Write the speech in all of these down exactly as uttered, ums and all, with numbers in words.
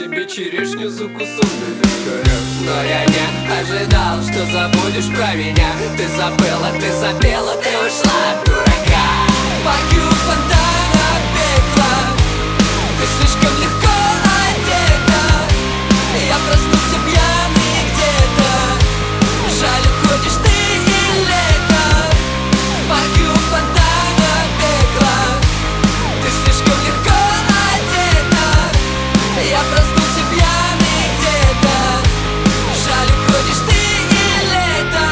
себе черешню закусок, но я не ожидал, что забудешь про меня. Ты забыла, ты запела, ты ушла от дурака. Пою фонтана пекла, ты слишком легко одета. Я проснулся пьяный где-то, жаль, уходишь ты и лето. Пою фонтана пекла, ты слишком легко одета. Я проснулся пьяный где-то, жаль, уходишь ты и лето.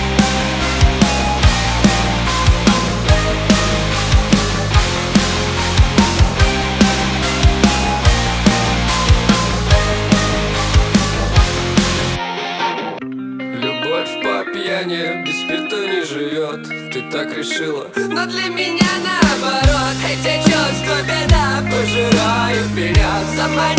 Любовь по пьяни без спирта не живет, ты так решила, но для меня наоборот. Эти чувства беда пожирают меня, заманивают.